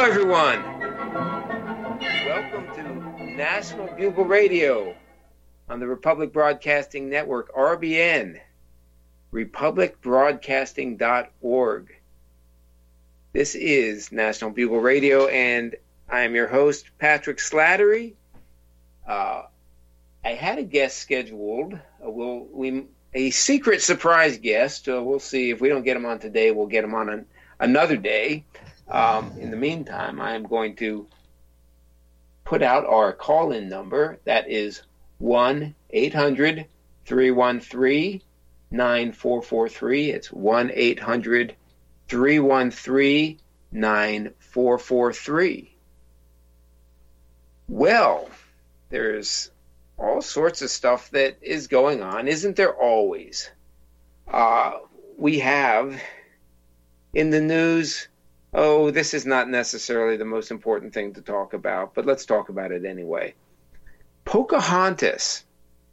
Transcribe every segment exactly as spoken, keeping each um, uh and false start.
everyone. Welcome to National Bugle Radio on the Republic Broadcasting Network, R B N, republic broadcasting dot org. This is National Bugle Radio, and I am your host, Patrick Slattery. Uh, I had a guest scheduled, uh, we'll, we, a secret surprise guest. Uh, we'll see if we don't get him on today, we'll get him on an, another day. Um, in the meantime, I am going to put out our call-in number. That is one eight hundred three one three nine four four three. It's one eight hundred three one three nine four four three. Well, there's all sorts of stuff that is going on, isn't there always? Uh, we have in the news... Oh, this is not necessarily the most important thing to talk about, but let's talk about it anyway. Pocahontas.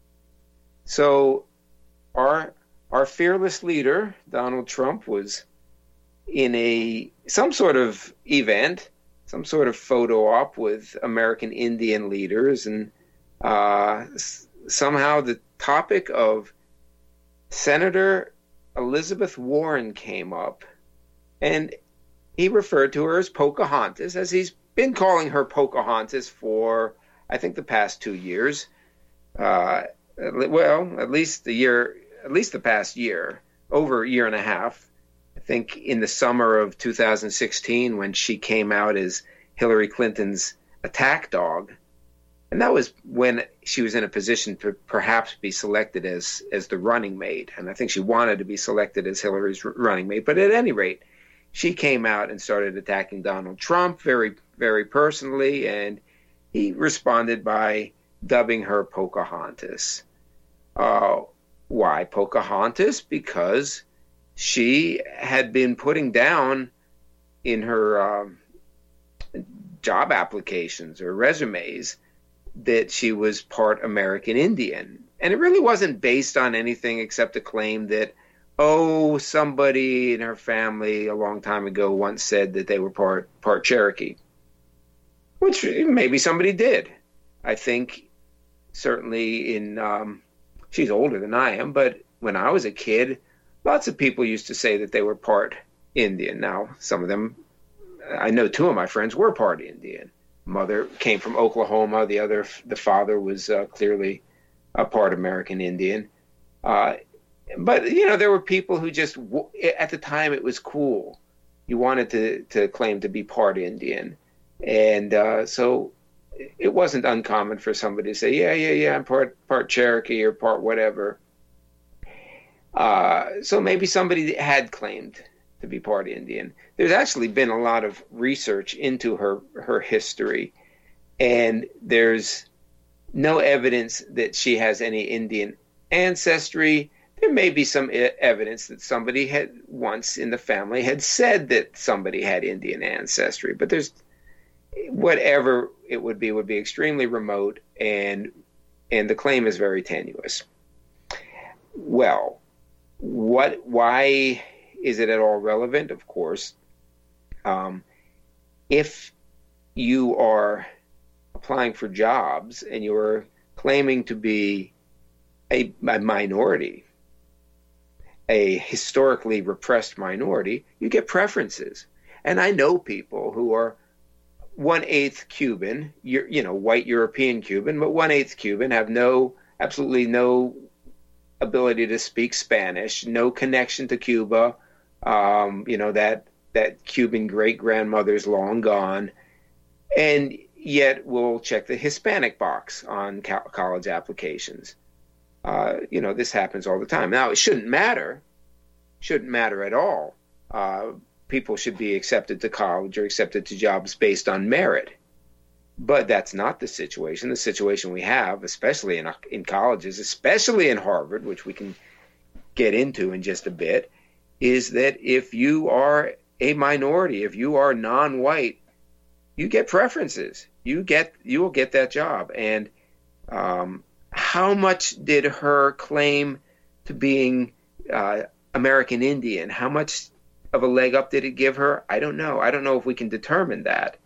So our our fearless leader, Donald Trump, was in a some sort of event, some sort of photo op with American Indian leaders, and uh, s- somehow the topic of Senator Elizabeth Warren came up, and he referred to her as Pocahontas, as he's been calling her Pocahontas for, I think, the past two years. Uh, well, at least the year, at least the past year, over a year and a half. I think in the summer of two thousand sixteen, when she came out as Hillary Clinton's attack dog, and that was when she was in a position to perhaps be selected as as the running mate, and I think she wanted to be selected as Hillary's running mate. But at any rate, she came out and started attacking Donald Trump very, very personally, and he responded by dubbing her Pocahontas. Uh, why Pocahontas? Because she had been putting down in her um, job applications or resumes that she was part American Indian. And it really wasn't based on anything except a claim that, oh, somebody in her family a long time ago once said that they were part part Cherokee, which maybe somebody did. I think certainly in, um, she's older than I am, but when I was a kid, lots of people used to say that they were part Indian. Now, some of them, I know two of my friends were part Indian. Mother came from Oklahoma. The other, the father was uh, clearly a part American Indian. Uh, But, you know, there were people who just, at the time it was cool. You wanted to, to claim to be part Indian. And uh, so it wasn't uncommon for somebody to say, yeah, yeah, yeah, I'm part, part Cherokee or part whatever. Uh, so maybe somebody had claimed to be part Indian. There's actually been a lot of research into her, her history. And there's no evidence that she has any Indian ancestry. There may be some evidence that somebody had once in the family had said that somebody had Indian ancestry, but there's whatever it would be would be extremely remote, and and the claim is very tenuous. Well, what? Why is it at all relevant? Of course, um, if you are applying for jobs and you are claiming to be a, a minority, a historically repressed minority, you get preferences. And I know people who are one-eighth Cuban, you, you know, white European Cuban, but one-eighth Cuban, have no, absolutely no ability to speak Spanish, no connection to Cuba. Um, you know, that, that Cuban great-grandmother's long gone, and yet will check the Hispanic box on co- college applications. Uh, you know, this happens all the time. Now, it shouldn't matter. Shouldn't matter at all. Uh, people should be accepted to college or accepted to jobs based on merit. But that's not the situation. The situation we have, especially in, in colleges, especially in Harvard, which we can get into in just a bit, is that if you are a minority, if you are non-white, you get preferences. You get you will get that job. And um, how much did her claim to being uh, American Indian, how much of a leg up did it give her? I don't know. I don't know if we can determine that.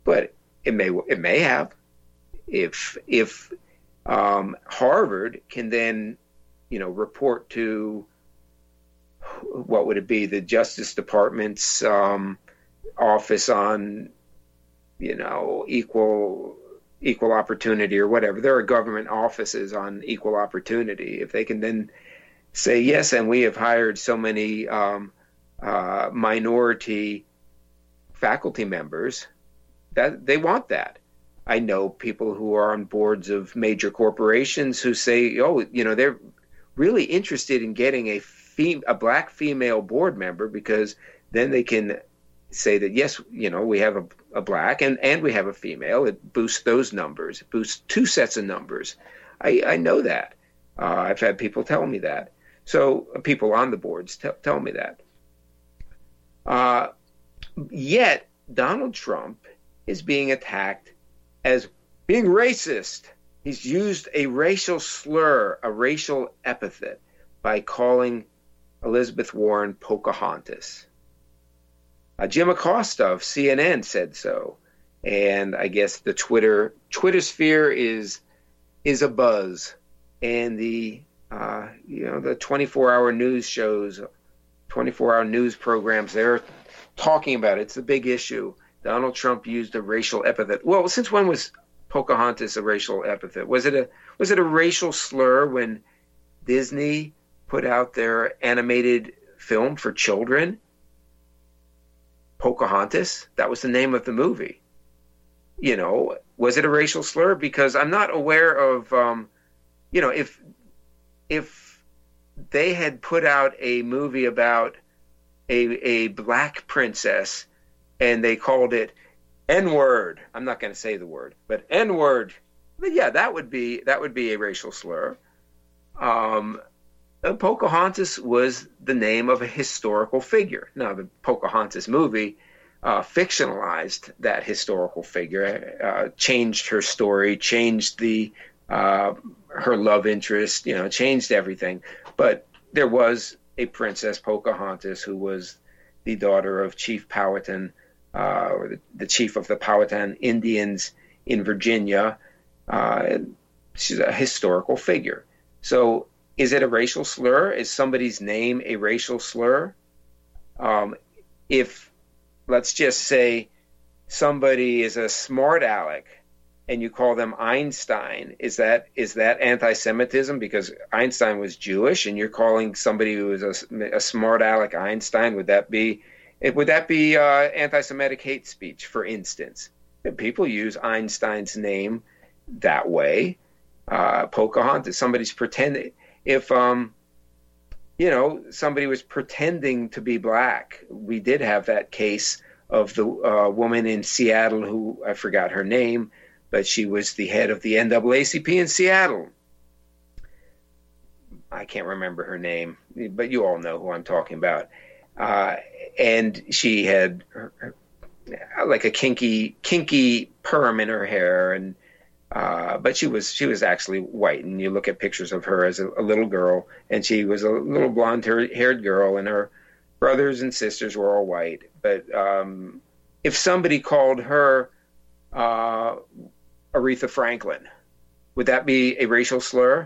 but it may it may have. If if um, Harvard can then, you know, report to, what would it be, the Justice Department's um, office on, you know, equal equal opportunity or whatever. There are government offices on equal opportunity. If they can then say, yes, and we have hired so many um, uh, minority faculty members, that they want that. I know people who are on boards of major corporations who say, oh, you know, they're really interested in getting a fem- a black female board member, because then they can say that, yes, you know, we have a, a black and, and we have a female. It boosts those numbers. It boosts two sets of numbers. I, I know that. Uh, I've had people tell me that. So uh, people on the boards t- tell me that. Uh, yet Donald Trump is being attacked as being racist. He's used a racial slur, a racial epithet, by calling Elizabeth Warren Pocahontas. Uh, Jim Acosta of C N N said so, and I guess the Twitter Twitter sphere is is abuzz, and the uh, you know the twenty-four hour news shows, twenty-four hour news programs, they're talking about it. It's a big issue. Donald Trump used a racial epithet. Well, since when was Pocahontas a racial epithet? Was it a was it a racial slur when Disney put out their animated film for children, Pocahontas? That was the name of the movie. You know, was it a racial slur? Because I'm not aware of, um, you know, if if they had put out a movie about a a black princess and they called it N-word. I'm not going to say the word, but N-word. But yeah, that would be that would be a racial slur. Um, Pocahontas was the name of a historical figure. Now, the Pocahontas movie uh, fictionalized that historical figure, uh, changed her story, changed the uh, her love interest, you know, changed everything. But there was a Princess Pocahontas who was the daughter of Chief Powhatan, uh, or the, the chief of the Powhatan Indians in Virginia. Uh, she's a historical figure. So is it a racial slur? Is somebody's name a racial slur? Um, if, let's just say, somebody is a smart aleck and you call them Einstein, is that is that anti-Semitism because Einstein was Jewish, and you're calling somebody who is a, a smart aleck Einstein? Would that be would that be uh, anti-Semitic hate speech, for instance? People use Einstein's name that way. Uh, Pocahontas, somebody's pretending. If um, you know, somebody was pretending to be black, we did have that case of the uh, woman in Seattle who, I forgot her name, but she was the head of the N double A C P in Seattle. I can't remember her name, but you all know who I'm talking about. Uh, and she had her, her, like a kinky, kinky perm in her hair, and uh, but she was she was actually white. And you look at pictures of her as a, a little girl, and she was a little blonde-haired girl, and her brothers and sisters were all white. But um, if somebody called her uh, Aretha Franklin, would that be a racial slur?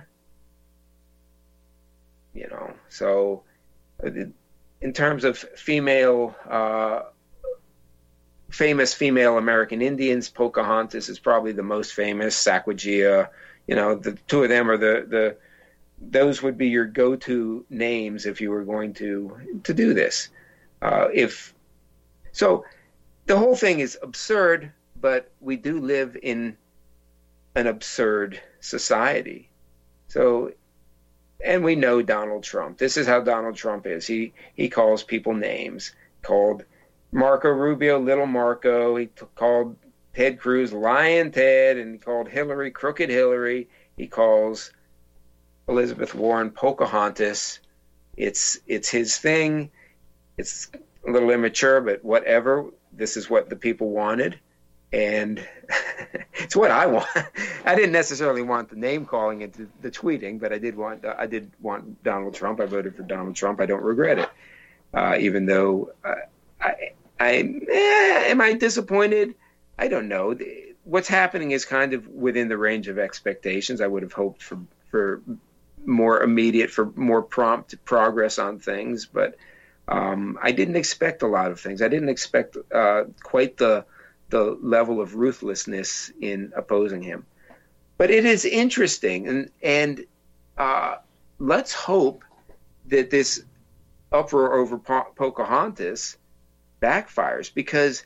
You know, so in terms of female, uh, famous female American Indians, Pocahontas is probably the most famous. Sacagawea, you know, the two of them are the, the those would be your go-to names if you were going to to do this. Uh, if so, the whole thing is absurd, but we do live in an absurd society. So, and we know Donald Trump. This is how Donald Trump is. He he calls people names. Called Marco Rubio Little Marco. He t- called Ted Cruz Lion Ted, and he called Hillary Crooked Hillary. He calls Elizabeth Warren Pocahontas. It's it's his thing. It's a little immature, but whatever. This is what the people wanted, and it's what I want. I didn't necessarily want the name calling and the, the tweeting, but I did want uh, I did want Donald Trump. I voted for Donald Trump. I don't regret it, uh, even though uh, I, I eh, am I disappointed? I don't know. What's happening is kind of within the range of expectations. I would have hoped for for more immediate, for more prompt progress on things, but um, I didn't expect a lot of things. I didn't expect uh, quite the the level of ruthlessness in opposing him. But it is interesting, and and uh, let's hope that this uproar over po- Pocahontas backfires, because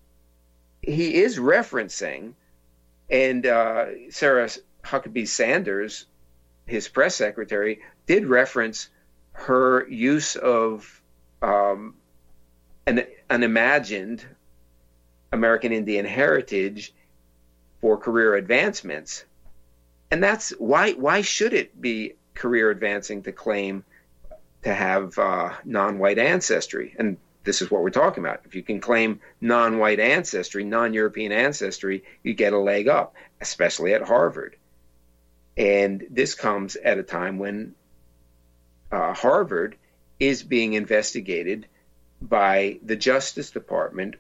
he is referencing, and uh, Sarah Huckabee Sanders, his press secretary, did reference her use of um, an, an imagined American Indian heritage for career advancements. And that's why, why should it be career advancing to claim to have uh, non-white ancestry? And this is what we're talking about. If you can claim non-white ancestry, non-European ancestry, you get a leg up, especially at Harvard. And this comes at a time when uh, Harvard is being investigated by the Justice Department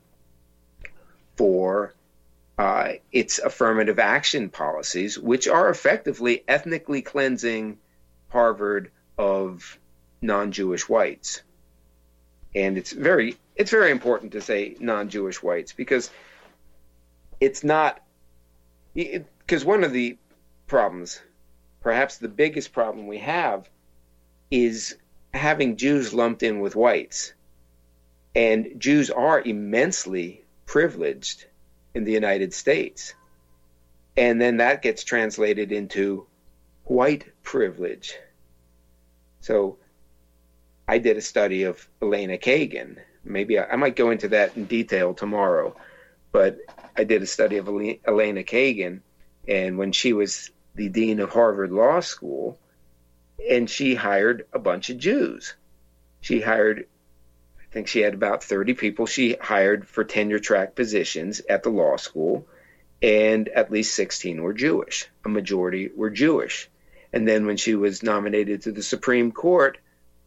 for uh, its affirmative action policies, which are effectively ethnically cleansing Harvard of non-Jewish whites. And it's very it's very important to say non-Jewish whites, because it's not because it, one of the problems, perhaps the biggest problem we have, is having Jews lumped in with whites. And Jews are immensely privileged in the United States. And then that gets translated into white privilege. So I did a study of Elena Kagan. Maybe I, I might go into that in detail tomorrow. But I did a study of Elena Kagan, and when she was the dean of Harvard Law School, and she hired a bunch of Jews. She hired, I think she had about thirty people she hired for tenure track positions at the law school, and at least sixteen were Jewish. A majority were Jewish. And then when she was nominated to the Supreme Court,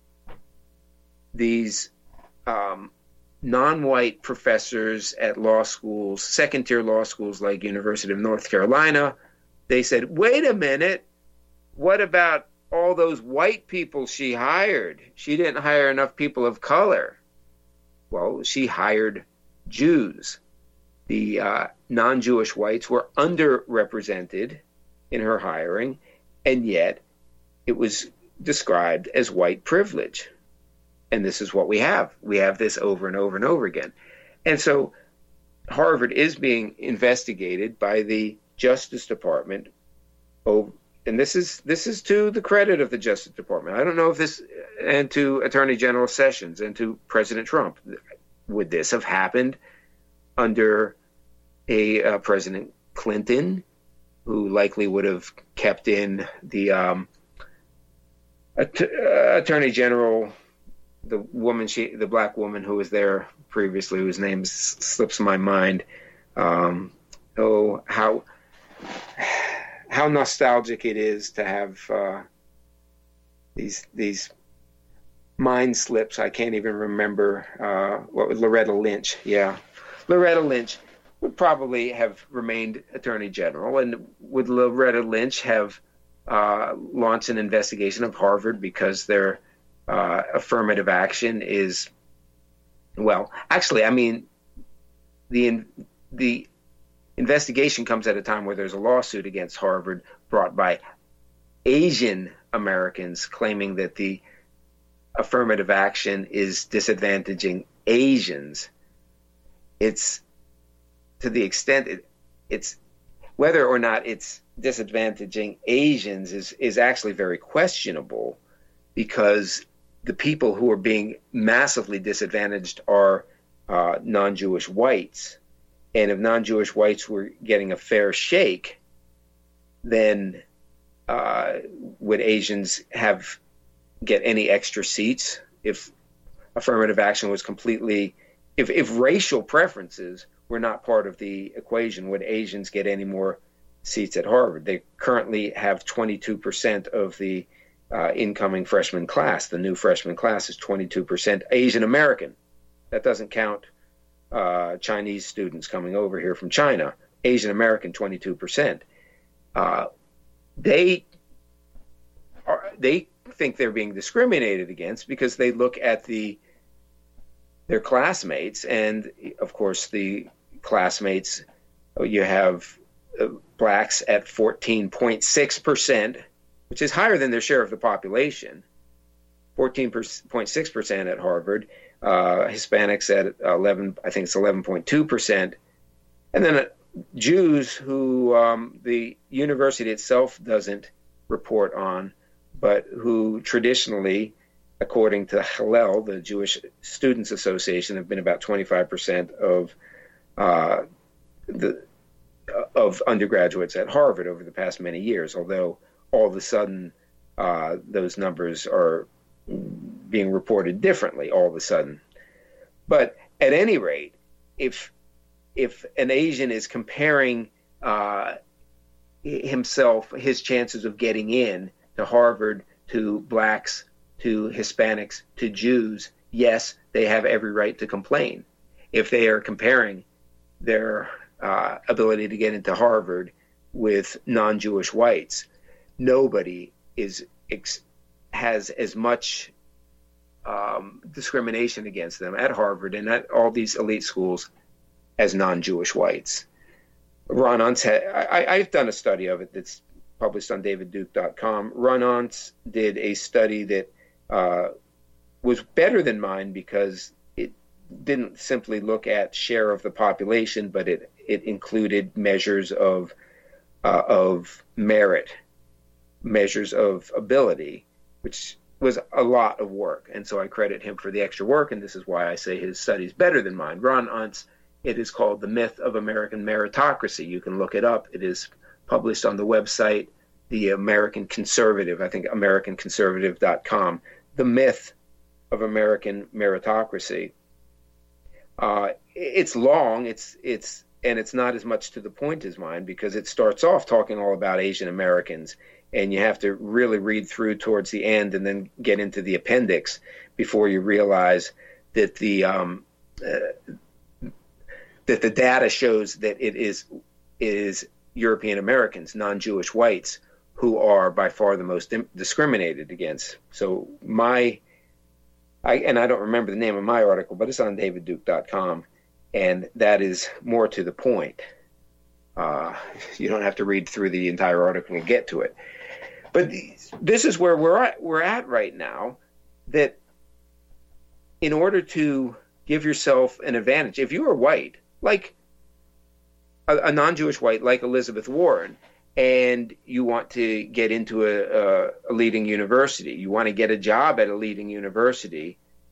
these um, non-white professors at law schools, second-tier law schools like University of North Carolina, they said, wait a minute, what about all those white people she hired? She didn't hire enough people of color. Well, she hired Jews. The uh, non-Jewish whites were underrepresented in her hiring, and yet it was described as white privilege. And this is what we have. We have this over and over and over again. And so Harvard is being investigated by the Justice Department. Oh, and this is this is to the credit of the Justice Department. I don't know if this, and to Attorney General Sessions and to President Trump, would this have happened under a uh, President Clinton, who likely would have kept in the um, att- uh, Attorney General, the woman, she, the black woman who was there previously, whose name s- slips my mind. Um, oh, how how nostalgic it is to have uh, these these mind slips. I can't even remember uh, what was Loretta Lynch. Yeah, Loretta Lynch would probably have remained Attorney General, and would Loretta Lynch have uh, launched an investigation of Harvard because their uh, affirmative action is, well, actually, I mean, the the investigation comes at a time where there's a lawsuit against Harvard brought by Asian Americans claiming that the affirmative action is disadvantaging Asians. It's to the extent it, it's whether or not it's disadvantaging Asians is, is actually very questionable, because the people who are being massively disadvantaged are uh, non-Jewish whites. And if non-Jewish whites were getting a fair shake, then uh, would Asians have get any extra seats? If affirmative action was completely, if, if racial preferences were not part of the equation, would Asians get any more seats at Harvard? They currently have twenty-two percent of the uh, incoming freshman class. The new freshman class is twenty-two percent Asian American. That doesn't count uh, Chinese students coming over here from China, Asian American twenty-two percent. Uh, they are, they think they're being discriminated against because they look at the their classmates, and of course the classmates, you have uh, blacks at fourteen point six percent, which is higher than their share of the population. fourteen point six percent at Harvard, uh, Hispanics at eleven, I think it's eleven point two percent, and then uh, Jews, who um, the university itself doesn't report on, but who traditionally, according to Hillel, the Jewish Students Association, have been about twenty-five percent of uh, the of undergraduates at Harvard over the past many years. Although all of a sudden uh, those numbers are being reported differently all of a sudden. But at any rate, if if an Asian is comparing uh, himself, his chances of getting in to Harvard, to blacks, to Hispanics, to Jews, yes, they have every right to complain. If they are comparing their uh, ability to get into Harvard with non-Jewish whites, nobody is ex- has as much um, discrimination against them at Harvard and at all these elite schools as non-Jewish whites. Ron Unz had, I, I've done a study of it that's published on david duke dot com. Ron Unz did a study that uh, was better than mine because it didn't simply look at share of the population, but it, it included measures of uh, of merit, measures of ability, which was a lot of work. And so I credit him for the extra work, and this is why I say his study is better than mine. Ron Unz, it is called The Myth of American Meritocracy. You can look it up. It is published on the website, The American Conservative, I think american conservative dot com. The Myth of American Meritocracy. Uh, it's long, it's it's and it's not as much to the point as mine because it starts off talking all about Asian Americans, and you have to really read through towards the end and then get into the appendix before you realize that the um, uh, that the data shows that it is is European Americans, non-Jewish whites, who are by far the most discriminated against. So my, I, and I don't remember the name of my article, but it's on david duke dot com, and that is more to the point. Uh, you don't have to read through the entire article and get to it. But this is where we're at, we're at right now, that in order to give yourself an advantage, if you are white, like a, a non-Jewish white, like Elizabeth Warren, and you want to get into a, a, a leading university, you want to get a job at a leading university,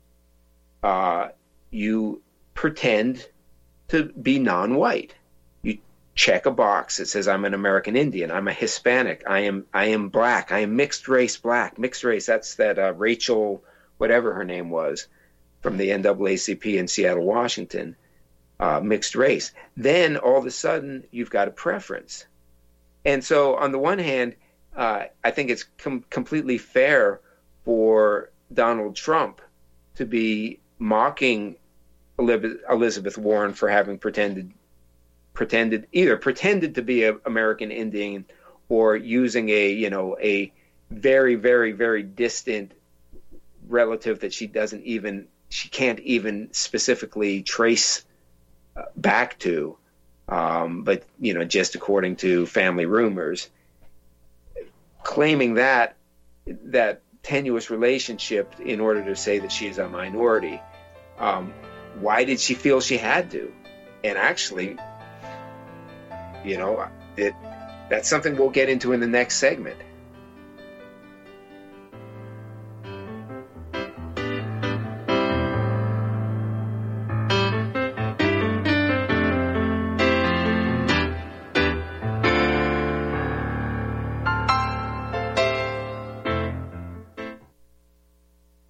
uh, you pretend to be non-white. You check a box that says, I'm an American Indian, I'm a Hispanic, I am I am black, I am mixed race black. Mixed race, that's that uh, Rachel, whatever her name was, from the N double A C P in Seattle, Washington. Uh, mixed race. Then all of a sudden you've got a preference. And so on the one hand, uh, I think it's com- completely fair for Donald Trump to be mocking Elizabeth Warren for having pretended pretended either pretended to be an American Indian or using a, you know, a very, very, very distant relative that she doesn't even, she can't even specifically trace back to, um, but, you know, just according to family rumors, claiming that that tenuous relationship in order to say that she is a minority. Um, why did she feel she had to? And actually, you know, it, that's something we'll get into in the next segment.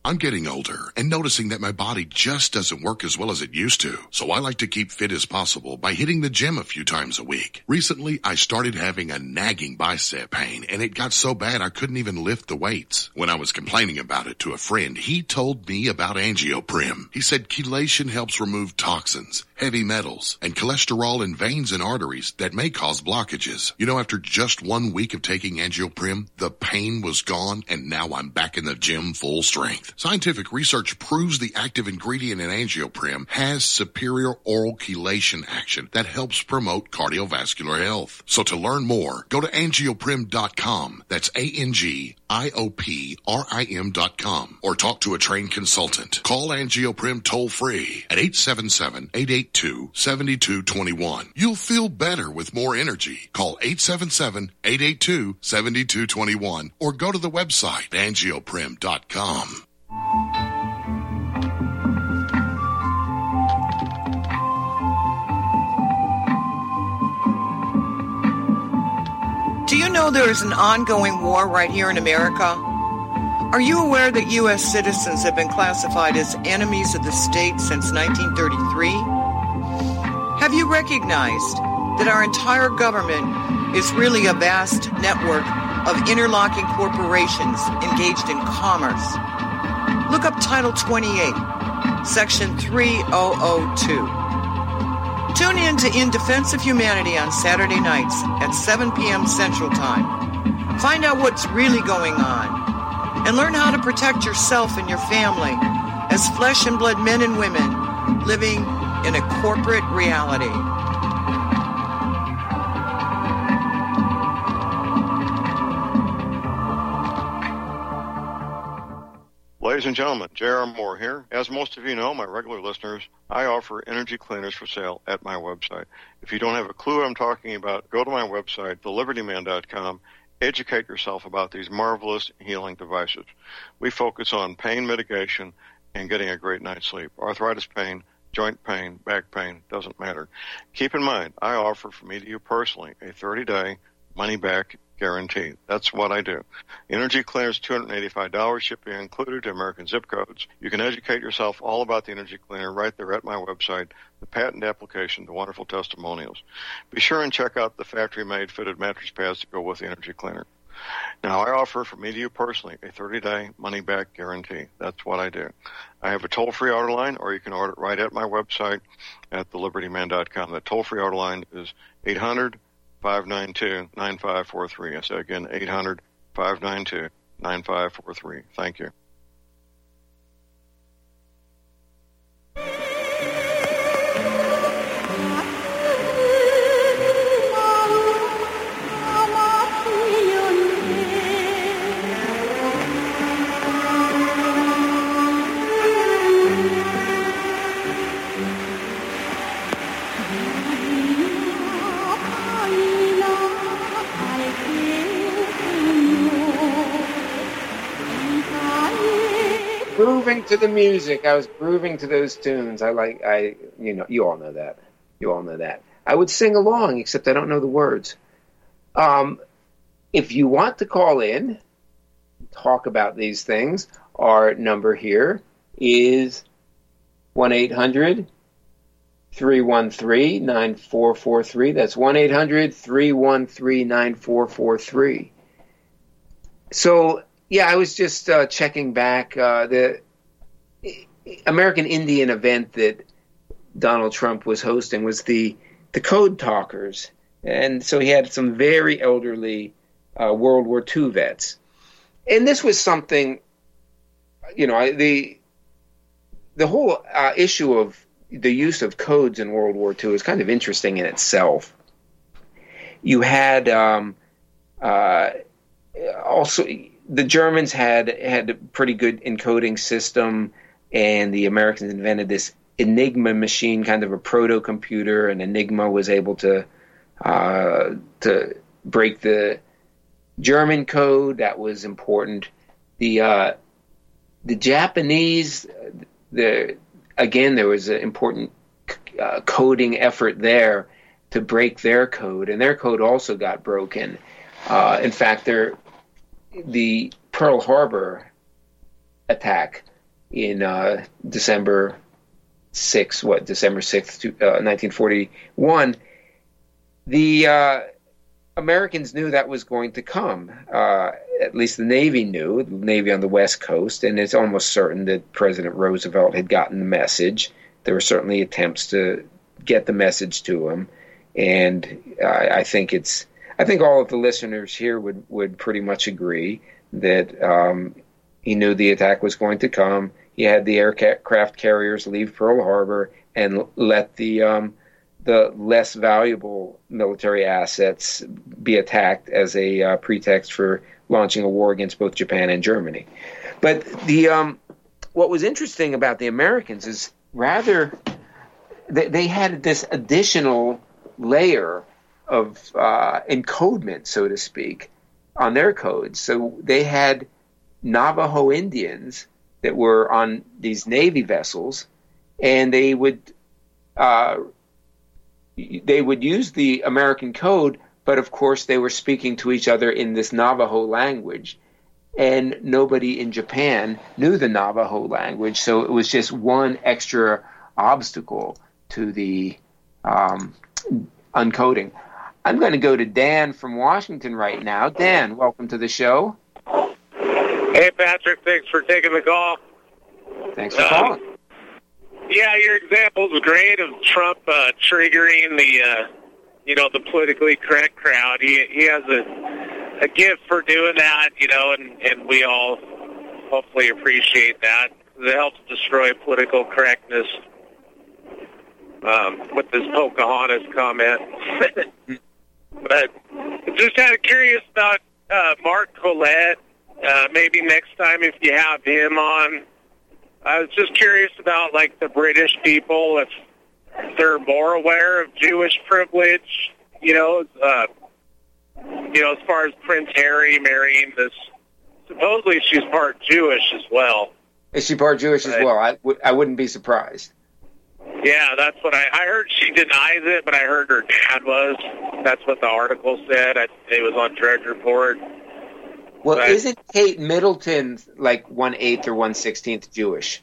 I'm getting older and noticing that my body just doesn't work as well as it used to. So I like to keep fit as possible by hitting the gym a few times a week. Recently, I started having a nagging bicep pain, and it got so bad I couldn't even lift the weights. When I was complaining about it to a friend, he told me about Angioprim. He said chelation helps remove toxins, heavy metals, and cholesterol in veins and arteries that may cause blockages. You know, after just one week of taking Angioprim, the pain was gone, and now I'm back in the gym full strength. Scientific research proves the active ingredient in Angioprim has superior oral chelation action that helps promote cardiovascular health. So to learn more, go to angioprim dot com. That's A N G I O P R I M dot com. Or talk to a trained consultant. Call Angioprim toll free at eight seven seven, eight eight two, seven two two one. You'll feel better with more energy. Call eight seven seven, eight eight two, seven two two one or go to the website angioprim dot com. Do you know there is an ongoing war right here in America? Are you aware that U S citizens have been classified as enemies of the state since nineteen thirty-three? Have you recognized that our entire government is really a vast network of interlocking corporations engaged in commerce? Look up Title twenty-eight, Section three thousand two. Tune in to In Defense of Humanity on Saturday nights at seven p.m. Central Time. Find out what's really going on and learn how to protect yourself and your family as flesh and blood men and women living in a corporate reality. Ladies and gentlemen, J R. Moore here. As most of you know, my regular listeners, I offer energy cleaners for sale at my website. If you don't have a clue what I'm talking about, go to my website, the liberty man dot com. Educate yourself about these marvelous healing devices. We focus on pain mitigation and getting a great night's sleep. Arthritis pain, joint pain, back pain, doesn't matter. Keep in mind, I offer for me to you personally a thirty-day money-back guarantee. That's what I do. Energy Cleaners, two hundred eighty-five dollars, shipping included to American zip codes. You can educate yourself all about the Energy Cleaner right there at my website, the patent application, the wonderful testimonials. Be sure and check out the factory-made fitted mattress pads to go with the Energy Cleaner. Now, I offer for me to you personally a thirty-day money-back guarantee. That's what I do. I have a toll-free order line, or you can order it right at my website at the liberty man dot com. The toll-free order line is eight hundred, five nine two, nine five four three. I say again, eight hundred, five nine two, nine five four three. Thank you. Grooving to the music. I was grooving to those tunes. I like, I, you know, you all know that. You all know that. I would sing along, except I don't know the words. Um, if you want to call in, talk about these things, our number here is one eight hundred, three one three, nine four four three. That's one eight hundred, three one three, nine four four three. So, yeah, I was just uh, checking back uh, the American Indian event that Donald Trump was hosting was the the Code Talkers, and so he had some very elderly uh, World War Two vets, and this was something, you know, the the whole uh, issue of the use of codes in World War Two is kind of interesting in itself. You had um, uh, also. The Germans had had a pretty good encoding system, and the Americans invented this Enigma machine, kind of a proto-computer, and Enigma was able to uh, to break the German code. That was important. The uh, the Japanese, the again, there was an important uh, coding effort there to break their code, and their code also got broken. Uh, in fact, there. The Pearl Harbor attack in uh, December sixth, what, December sixth, uh, nineteen forty-one, the uh, Americans knew that was going to come. Uh, at least the Navy knew, the Navy on the West Coast, and it's almost certain that President Roosevelt had gotten the message. There were certainly attempts to get the message to him, and I, I think it's. I think all of the listeners here would, would pretty much agree that um, he knew the attack was going to come. He had the aircraft carriers leave Pearl Harbor and let the um, the less valuable military assets be attacked as a uh, pretext for launching a war against both Japan and Germany. But the um, what was interesting about the Americans is rather they, they had this additional layer of uh, encodement, so to speak, on their codes. So they had Navajo Indians that were on these Navy vessels, and they would uh, they would use the American code, but of course they were speaking to each other in this Navajo language, and nobody in Japan knew the Navajo language, so it was just one extra obstacle to the um, uncoding. I'm going to go to Dan from Washington right now. Dan, welcome to the show. Hey, Patrick, thanks for taking the call. Thanks for calling. Um, yeah, your example was great of Trump uh, triggering the, uh, you know, the politically correct crowd. He he has a a gift for doing that, you know, and, and we all hopefully appreciate that. It helps destroy political correctness um, with this Pocahontas comment. But just kind of curious about uh, Mark Collette. Uh, maybe next time if you have him on. I was just curious about, like, the British people, if they're more aware of Jewish privilege, you know, uh, you know, as far as Prince Harry marrying this. Supposedly she's part Jewish as well. Is she part Jewish right. as well? I, w- I wouldn't be surprised. Yeah, that's what I, I heard. She denies it, but I heard her dad was. That's what the article said. I, it was on Drudge Report. Well, but, isn't Kate Middleton like one eighth or one sixteenth Jewish?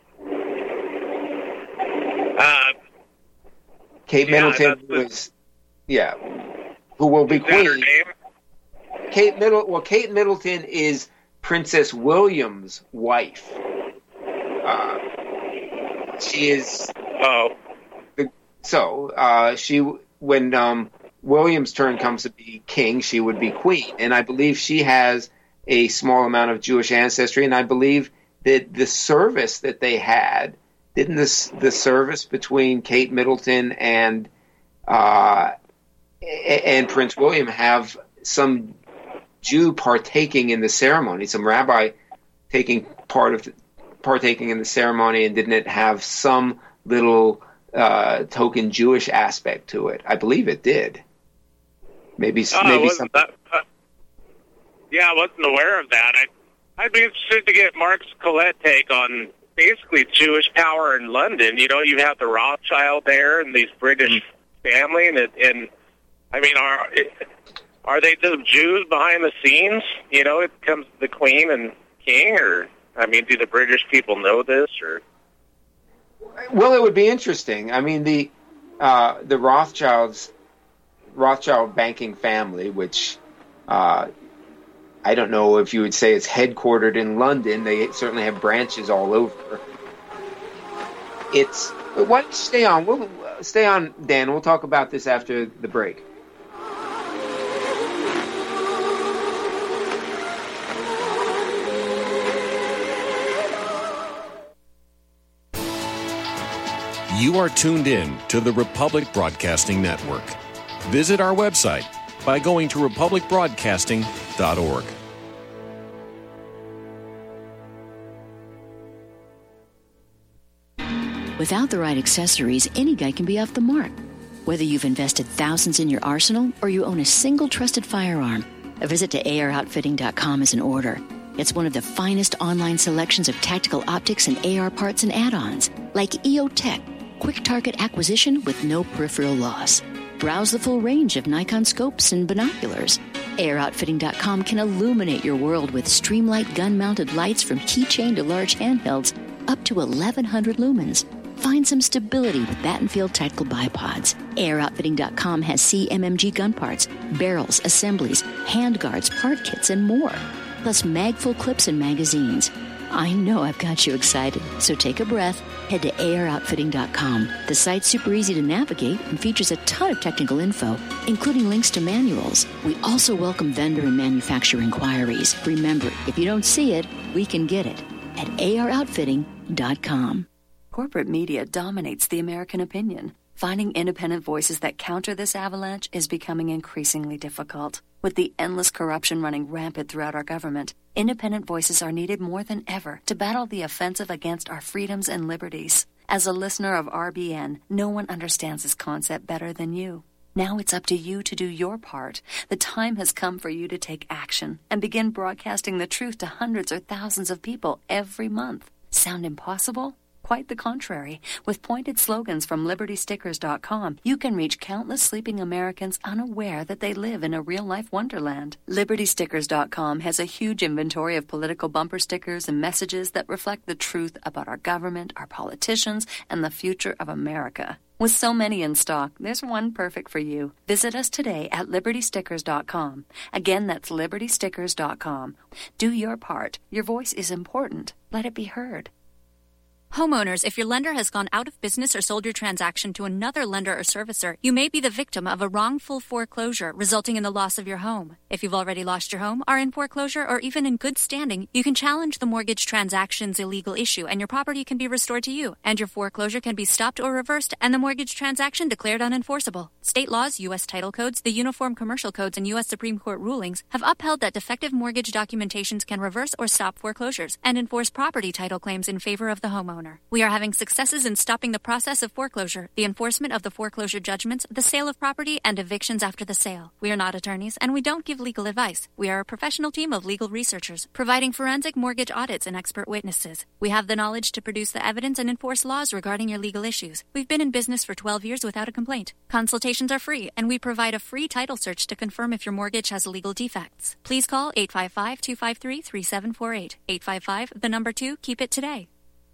Uh, Kate yeah, Middleton the, was, yeah, who will be is that queen. her name? Kate Middle. Well, Kate Middleton is Princess William's wife. Uh, she is. Oh. The, so uh, she when. Um, William's turn comes to be king, she would be queen. And I believe she has a small amount of Jewish ancestry, and I believe that the service that they had, didn't this, the service between Kate Middleton and uh, and Prince William have some Jew partaking in the ceremony, some rabbi taking part of the, partaking in the ceremony, and didn't it have some little uh, token Jewish aspect to it? I believe it did. Maybe, oh, maybe something. That, uh, yeah, I wasn't aware of that. I, I'd be interested to get Mark's Collette take on basically Jewish power in London. You know, you have the Rothschild there and these British mm-hmm. family, and, it, and I mean, are are they just Jews behind the scenes? You know, it comes to the Queen and King, or I mean, do the British people know this? Or well, it would be interesting. I mean, the uh, the Rothschilds. Rothschild banking family, which uh, I don't know if you would say it's headquartered in London. They certainly have branches all over. It's why don't you stay on? We'll stay on, Dan. We'll talk about this after the break. You are tuned in to the Republic Broadcasting Network. Visit our website by going to republic broadcasting dot org. Without the right accessories, any guy can be off the mark. Whether you've invested thousands in your arsenal or you own a single trusted firearm, a visit to A R outfitting dot com is in order. It's one of the finest online selections of tactical optics and A R parts and add-ons, like E O Tech, quick target acquisition with no peripheral loss. Browse the full range of Nikon scopes and binoculars. A R outfitting dot com can illuminate your world with Streamlight gun-mounted lights from keychain to large handhelds up to eleven hundred lumens. Find some stability with Battenfield Tactical Bipods. A R Outfitting dot com has C M M G gun parts, barrels, assemblies, handguards, part kits, and more. Plus magful clips and magazines. I know I've got you excited, so take a breath. Head to A R Outfitting dot com. The site's super easy to navigate and features a ton of technical info, including links to manuals. We also welcome vendor and manufacturer inquiries. Remember, if you don't see it, we can get it at A R Outfitting dot com. Corporate media dominates the American opinion. Finding independent voices that counter this avalanche is becoming increasingly difficult. With the endless corruption running rampant throughout our government, independent voices are needed more than ever to battle the offensive against our freedoms and liberties. As a listener of R B N, no one understands this concept better than you. Now it's up to you to do your part. The time has come for you to take action and begin broadcasting the truth to hundreds or thousands of people every month. Sound impossible? Quite the contrary. With pointed slogans from Liberty Stickers dot com, you can reach countless sleeping Americans unaware that they live in a real-life wonderland. Liberty Stickers dot com has a huge inventory of political bumper stickers and messages that reflect the truth about our government, our politicians, and the future of America. With so many in stock, there's one perfect for you. Visit us today at Liberty Stickers dot com. Again, that's Liberty Stickers dot com. Do your part. Your voice is important. Let it be heard. Homeowners, if your lender has gone out of business or sold your transaction to another lender or servicer, you may be the victim of a wrongful foreclosure resulting in the loss of your home. If you've already lost your home, are in foreclosure, or even in good standing, you can challenge the mortgage transaction's illegal issue and your property can be restored to you, and your foreclosure can be stopped or reversed and the mortgage transaction declared unenforceable. State laws, U S title codes, the Uniform Commercial Codes, and U S Supreme Court rulings have upheld that defective mortgage documentations can reverse or stop foreclosures and enforce property title claims in favor of the homeowner. We are having successes in stopping the process of foreclosure, the enforcement of the foreclosure judgments, the sale of property, and evictions after the sale. We are not attorneys, and we don't give legal advice. We are a professional team of legal researchers, providing forensic mortgage audits and expert witnesses. We have the knowledge to produce the evidence and enforce laws regarding your legal issues. We've been in business for twelve years without a complaint. Consultations are free, and we provide a free title search to confirm if your mortgage has legal defects. Please call eight five five, two five three, three seven four eight. eight five five, the number two, keep it today.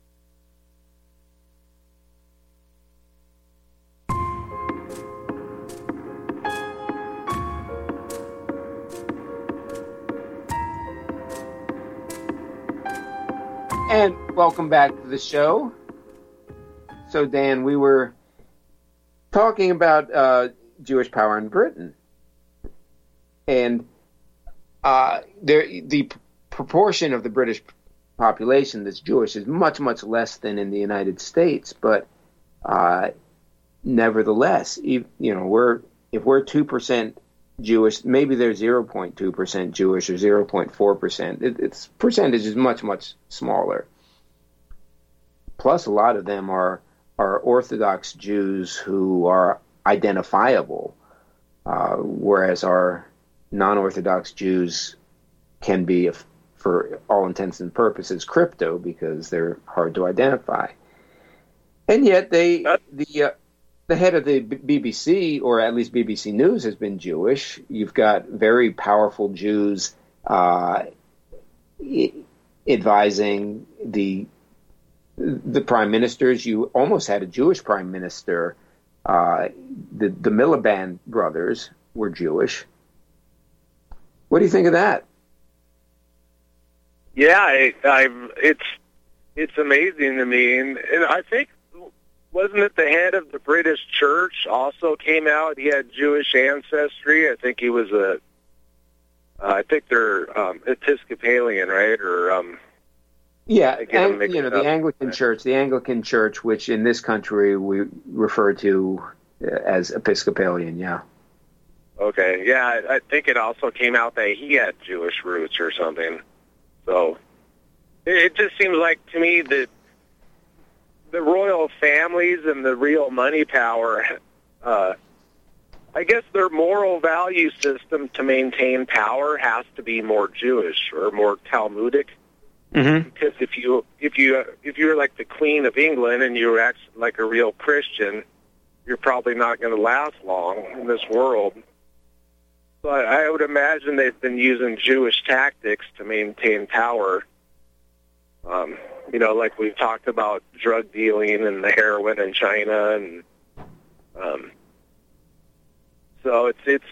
And welcome back to the show. So, Dan, we were talking about uh, Jewish power in Britain. And uh, there, the p- proportion of the British population that's Jewish is much, much less than in the United States. But uh, nevertheless, you, you know, we're if we're two percent Jewish, maybe they're zero point two percent Jewish or zero point four percent. It, its percentage is much, much smaller. Plus, a lot of them are, are Orthodox Jews who are identifiable, uh, whereas our non-Orthodox Jews can be, for all intents and purposes, crypto because they're hard to identify. And yet, they the uh, the head of the B B C, or at least B B C News, has been Jewish. You've got very powerful Jews uh, advising the the prime ministers. You almost had a Jewish prime minister. Uh, the the Miliband brothers were Jewish. What do you think of that? Yeah, I, I, it's it's amazing to me, and, and I think. Wasn't it the head of the British Church also came out? He had Jewish ancestry. I think he was a, uh, I think they're um, Episcopalian, right? Or um, yeah, and, you know, the Anglican Church, the Anglican Church, which in this country we refer to as Episcopalian. Yeah. Okay. Yeah, I, I think it also came out that he had Jewish roots or something. So it, it just seems like to me that the royal families and the real money power, uh, I guess their moral value system to maintain power has to be more Jewish or more Talmudic. Mm-hmm. Because if you if you if you're like the Queen of England and you're actually like a real Christian, you're probably not going to last long in this world. But I would imagine they've been using Jewish tactics to maintain power. Um, you know, like we've talked about drug dealing and the heroin in China, and um, so it's it's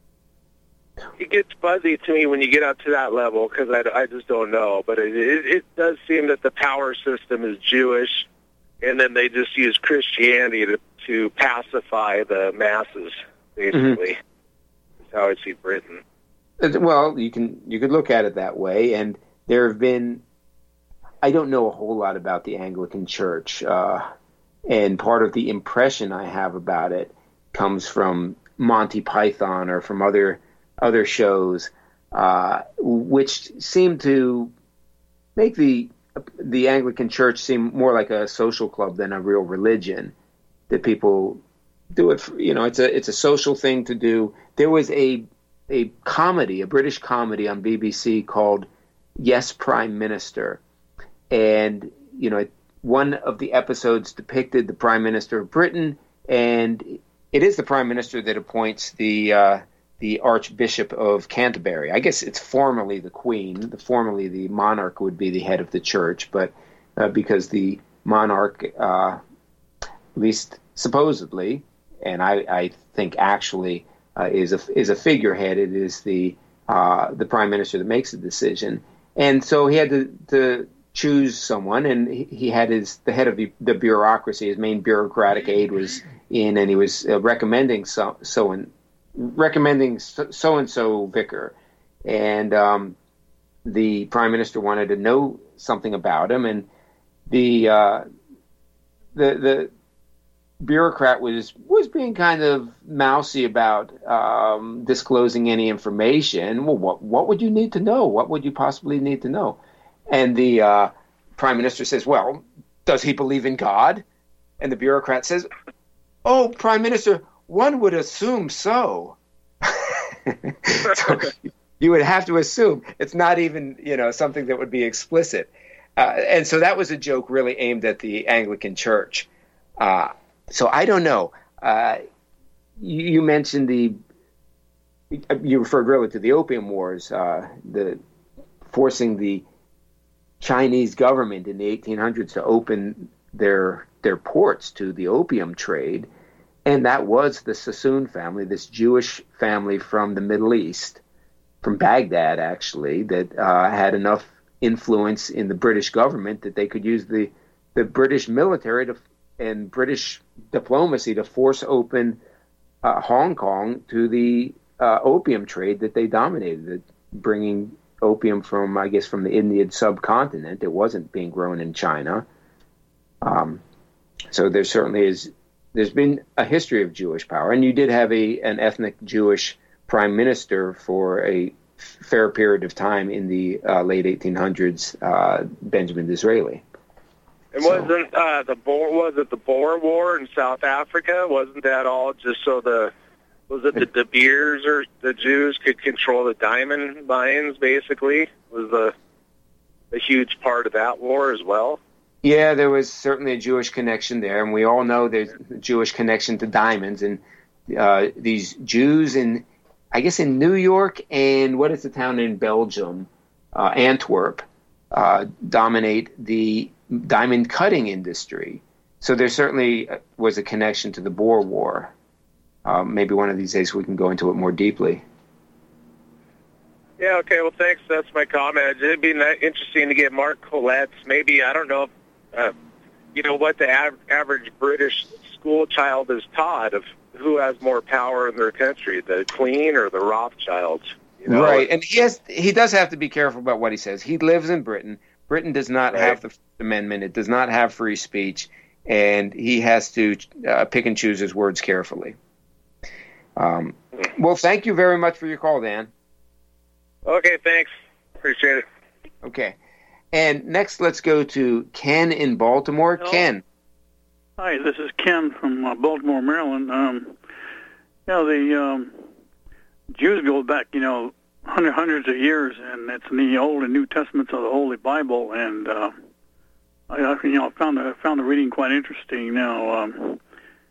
it gets fuzzy to me when you get up to that level because I, I just don't know. But it, it it does seem that the power system is Jewish, and then they just use Christianity to to pacify the masses. Basically, mm-hmm. That's how I see Britain. Well, you can you could look at it that way, and there have been. I don't know a whole lot about the Anglican Church, uh, and part of the impression I have about it comes from Monty Python or from other other shows, uh, which seem to make the the Anglican Church seem more like a social club than a real religion. That people do it, for, you know, it's a it's a social thing to do. There was a a comedy, a British comedy on B B C called Yes, Prime Minister. And, you know, one of the episodes depicted the Prime Minister of Britain, and it is the Prime Minister that appoints the uh, the Archbishop of Canterbury. I guess it's formally the Queen. The formally the monarch would be the head of the church, but uh, because the monarch, uh, at least supposedly, and I, I think actually uh, is a is a figurehead. It is the uh, the Prime Minister that makes the decision, and so he had to. to choose someone, and he had his the head of the, the bureaucracy. His main bureaucratic aide was in, and he was uh, recommending so so and recommending so and so vicar, and um, the prime minister wanted to know something about him, and the uh, the the bureaucrat was was being kind of mousy about um, disclosing any information. Well, what what would you need to know? What would you possibly need to know? And the uh, prime minister says, well, does he believe in God? And the bureaucrat says, oh, prime minister, one would assume so. So you would have to assume. It's not even, you know, something that would be explicit. Uh, and so that was a joke really aimed at the Anglican Church. Uh, so I don't know. Uh, you, you mentioned the, you referred really to the Opium Wars, uh, the forcing the Chinese government in the eighteen hundreds to open their their ports to the opium trade, and that was the Sassoon family, this Jewish family from the Middle East, from Baghdad actually, that uh, had enough influence in the British government that they could use the the British military to, and British diplomacy to force open uh, Hong Kong to the uh, opium trade that they dominated, bringing opium from, I guess, from the Indian subcontinent. It wasn't being grown in China. Um, so there certainly is, there's been a history of Jewish power. And you did have a an ethnic Jewish prime minister for a fair period of time in the uh, late eighteen hundreds, uh, Benjamin Disraeli. And so, wasn't uh, the Boer, was it the Boer War in South Africa? Wasn't that all just so the Was it the De Beers or the Jews could control the diamond mines, basically? Was the a huge part of that war as well? Yeah, there was certainly a Jewish connection there, and we all know there's a Jewish connection to diamonds. And uh, these Jews in, I guess, in New York and what is the town in Belgium, uh, Antwerp, uh, dominate the diamond cutting industry. So there certainly was a connection to the Boer War. Uh, maybe one of these days we can go into it more deeply. Yeah, okay, well, thanks. That's my comment. It'd be interesting to get Mark Colette's, maybe, I don't know, uh, you know, what the av- average British school child is taught of who has more power in their country, the Queen or the Rothschilds. You know? Right, and he has he does have to be careful about what he says. He lives in Britain. Britain does not right. have the First Amendment. It does not have free speech, and he has to uh, pick and choose his words carefully. Um, well, thank you very much for your call, Dan. Okay, thanks. Appreciate it. Okay. And next, let's go to Ken in Baltimore. Hello. Ken. Hi, this is Ken from uh, Baltimore, Maryland. Um, you know, the um, Jews go back, you know, hundred, hundreds of years, and it's in the Old and New Testaments of the Holy Bible, and uh, I, you know, found the, found the reading quite interesting. Now, um,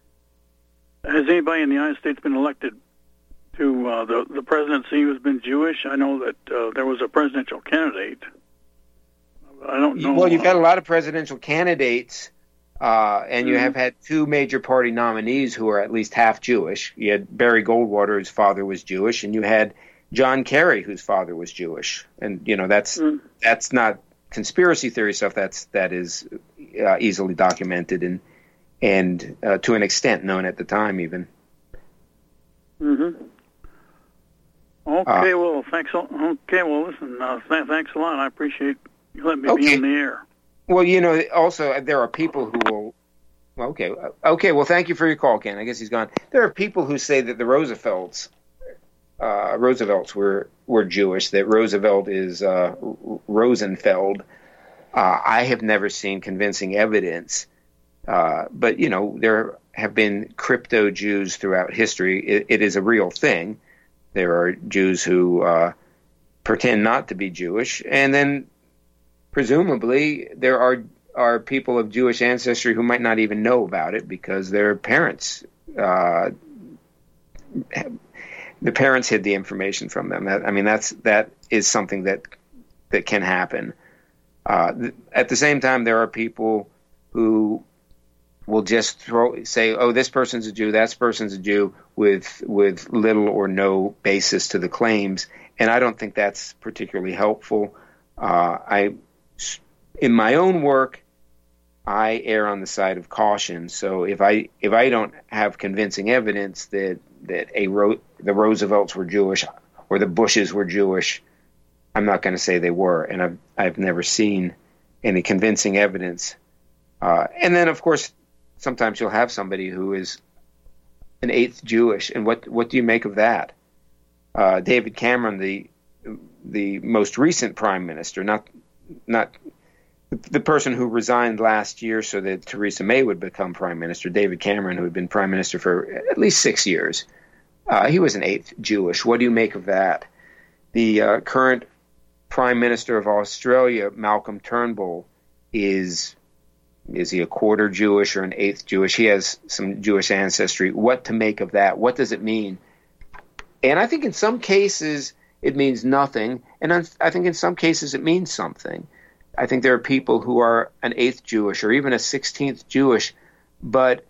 has anybody in the United States been elected to uh, the the presidency who's been Jewish? I know that uh, there was a presidential candidate. I don't know. Well, you've had a lot of presidential candidates, uh, and mm-hmm. you have had two major party nominees who are at least half Jewish. You had Barry Goldwater, whose father was Jewish, and you had John Kerry, whose father was Jewish. And, you know, that's mm. that's not conspiracy theory stuff. That's that is uh, easily documented and and uh, to an extent known at the time, even. Mm-hmm. Okay, uh, well, thanks. Okay, well, listen, uh, th- thanks a lot. I appreciate you letting me okay. be on the air. Well, you know, also there are people who will. Well, okay, okay. Well, thank you for your call, Ken. I guess he's gone. There are people who say that the Roosevelts, uh, Roosevelts were were Jewish. That Roosevelt is uh, Rosenfeld. Uh, I have never seen convincing evidence, uh, but you know, there have been crypto Jews throughout history. It, it is a real thing. There are Jews who uh, pretend not to be Jewish, and then presumably there are are people of Jewish ancestry who might not even know about it because their parents, uh, the parents hid the information from them. That, I mean, that's that is something that that can happen. Uh, th- at the same time, there are people who will just throw say, "Oh, this person's a Jew, that person's a Jew," with with little or no basis to the claims, and I don't think that's particularly helpful. Uh, I, in my own work, I err on the side of caution. So if I if I don't have convincing evidence that that a Ro- the Roosevelts were Jewish or the Bushes were Jewish, I'm not going to say they were, and I've I've never seen any convincing evidence. Uh, and then, of course, sometimes you'll have somebody who is an eighth Jewish, and what what do you make of that? Uh, David Cameron, the the most recent prime minister, not not the person who resigned last year so that Theresa May would become prime minister, David Cameron, who had been prime minister for at least six years, uh, he was an eighth Jewish. What do you make of that? The uh, current prime minister of Australia, Malcolm Turnbull, is is he a quarter Jewish or an eighth Jewish? He has some Jewish ancestry. What to make of that? What does it mean? And I think in some cases it means nothing, and I think in some cases it means something. I think there are people who are an eighth Jewish or even a sixteenth Jewish, but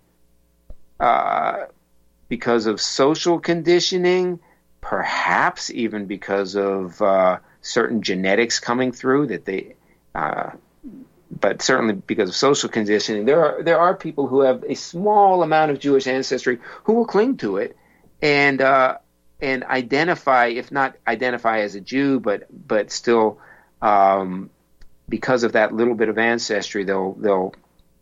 uh, because of social conditioning, perhaps even because of uh, certain genetics coming through that they, uh, but certainly because of social conditioning, there are there are people who have a small amount of Jewish ancestry who will cling to it and uh, and identify, if not identify as a Jew, but but still. Um, Because of that little bit of ancestry, they'll they'll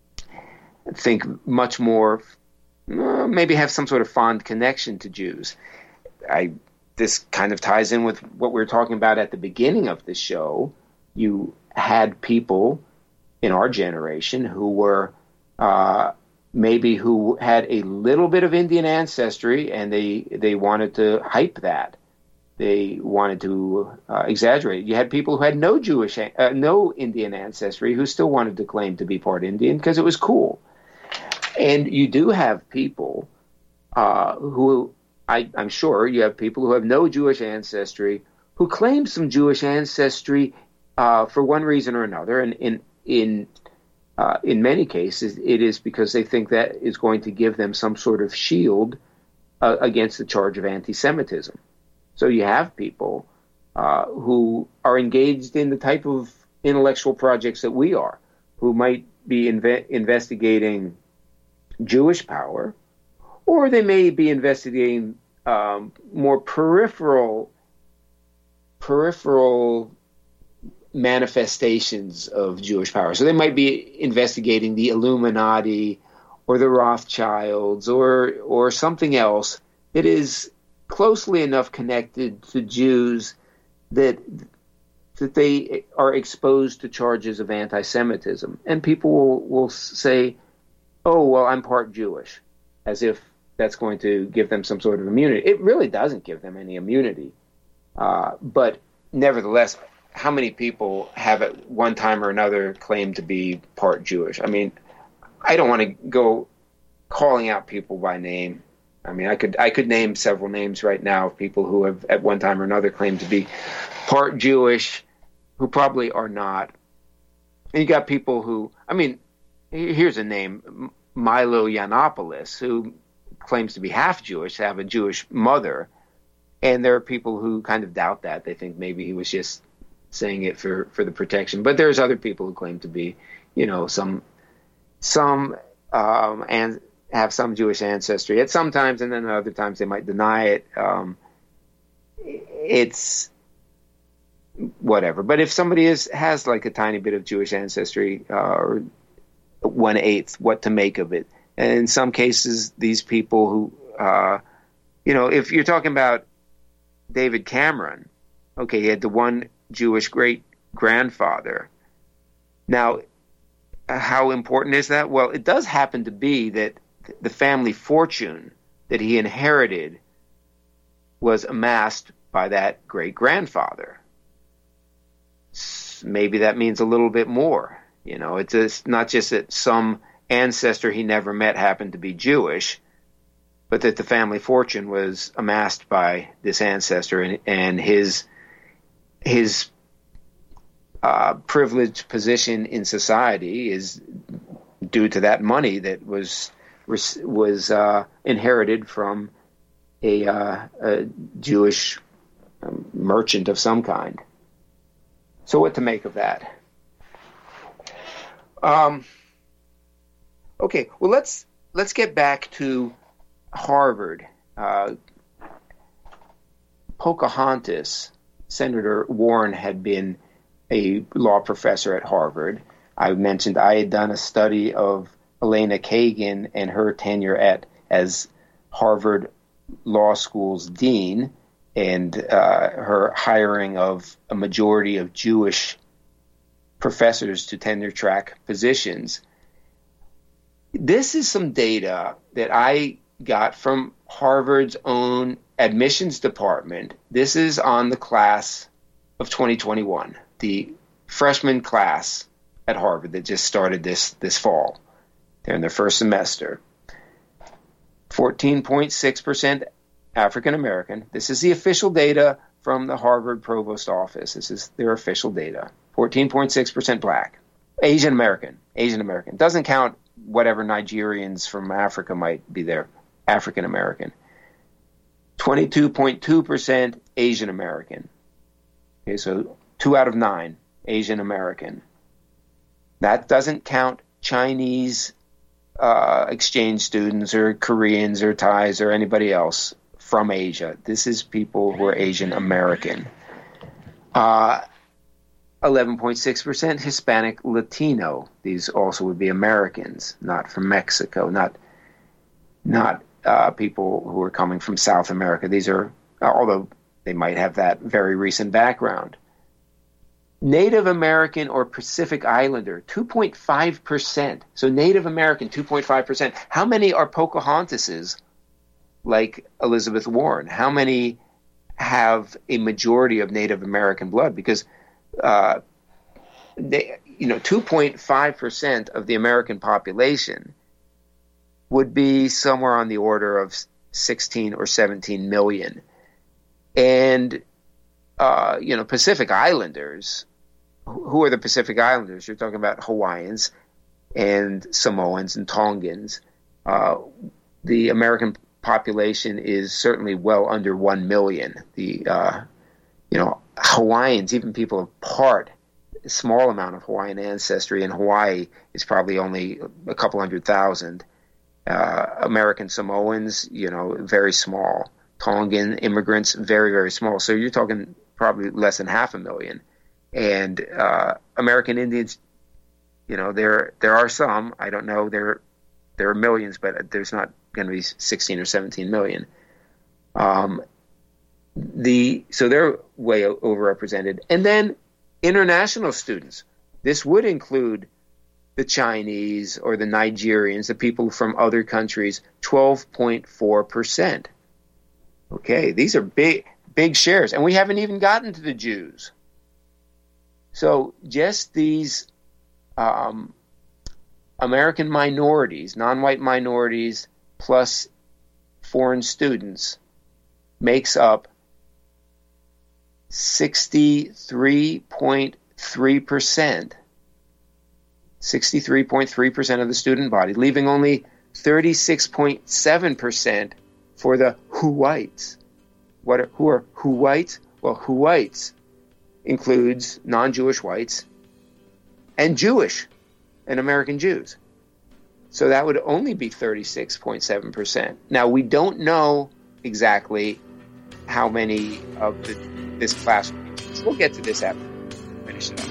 think much more, uh, maybe have some sort of fond connection to Jews. I this kind of ties in with what we were talking about at the beginning of the show. You had people in our generation who were uh, maybe who had a little bit of Indian ancestry, and they they wanted to hype that. They wanted to uh, exaggerate. You had people who had no Jewish, uh, no Indian ancestry who still wanted to claim to be part Indian because it was cool. And you do have people uh, who, I, I'm sure, you have people who have no Jewish ancestry who claim some Jewish ancestry uh, for one reason or another. And in in uh, in many cases, it is because they think that is going to give them some sort of shield uh, against the charge of anti-Semitism. So you have people uh, who are engaged in the type of intellectual projects that we are, who might be inve- investigating Jewish power, or they may be investigating um, more peripheral, peripheral manifestations of Jewish power. So they might be investigating the Illuminati or the Rothschilds or or something else that is closely enough connected to Jews that that they are exposed to charges of anti-Semitism. And people will, will say, oh, well, I'm part Jewish, as if that's going to give them some sort of immunity. It really doesn't give them any immunity. Uh, but nevertheless, how many people have at one time or another claimed to be part Jewish? I mean, I don't want to go calling out people by name. I mean, I could I could name several names right now of people who have at one time or another claimed to be part Jewish, who probably are not. And you got people who, I mean, here's a name, Milo Yiannopoulos, who claims to be half Jewish, to have a Jewish mother. And there are people who kind of doubt that. They think maybe he was just saying it for, for the protection. But there's other people who claim to be, you know, some some um, and have some Jewish ancestry at some times, and then at other times they might deny it. Um, it's whatever. But if somebody is has like a tiny bit of Jewish ancestry, uh, or one eighth, what to make of it? And in some cases, these people who, uh, you know, if you're talking about David Cameron, okay, he had the one Jewish great grandfather. Now, how important is that? Well, it does happen to be that the family fortune that he inherited was amassed by that great grandfather. Maybe that means a little bit more. You know, it's, it's not just that some ancestor he never met happened to be Jewish, but that the family fortune was amassed by this ancestor, and, and his his uh, privileged position in society is due to that money that was was uh, inherited from a, uh, a Jewish merchant of some kind. So, what to make of that? Um. Okay, well, let's let's get back to Harvard. Uh, Pocahontas, Senator Warren had been a law professor at Harvard. I mentioned I had done a study of Elena Kagan and her tenure at as Harvard Law School's dean, and uh, her hiring of a majority of Jewish professors to tenure track positions. This is some data that I got from Harvard's own admissions department. This is on the class of twenty twenty-one, the freshman class at Harvard that just started this this fall. They're in their first semester. fourteen point six percent African American. This is the official data from the Harvard Provost Office. This is their official data. fourteen point six percent Black. Asian American. Asian American. Doesn't count whatever Nigerians from Africa might be there. African American. twenty-two point two percent Asian American. Okay, so two out of nine Asian American. That doesn't count Chinese uh, exchange students or Koreans or Thais or anybody else from Asia. This is people who are Asian American. Uh, eleven point six percent Hispanic Latino. These also would be Americans, not from Mexico, not not uh, people who are coming from South America. These are, although they might have that very recent background. Native American or Pacific Islander, two point five percent. So Native American, two point five percent. How many are Pocahontases like Elizabeth Warren? How many have a majority of Native American blood? Because Uh, they, you know, two point five percent of the American population would be somewhere on the order of sixteen or seventeen million. And, uh, you know, Pacific Islanders, who are the Pacific Islanders? You're talking about Hawaiians and Samoans and Tongans. Uh, the American population is certainly well under one million. The, uh, you know, Hawaiians, even people of part, a small amount of Hawaiian ancestry in Hawaii is probably only a couple hundred thousand. Uh, American Samoans, you know, very small. Tongan immigrants, very, very small. So you're talking probably less than half a million. And uh, American Indians, you know, there there are some. I don't know. There there are millions, but there's not going to be sixteen or seventeen million. Um, the so they're way overrepresented. And then international students. This would include the Chinese or the Nigerians, the people from other countries, twelve point four percent. Okay, these are big, big shares. And we haven't even gotten to the Jews. So just these um, American minorities, non-white minorities, plus foreign students makes up sixty-three point three percent sixty-three point three percent of the student body, leaving only thirty-six point seven percent for the Whites. What are, who are Whites? Well, Whites includes non-Jewish whites and Jewish and American Jews. So that would only be thirty-six point seven percent. Now, we don't know exactly how many of the, this class will be. So we'll get to this after we finish it up.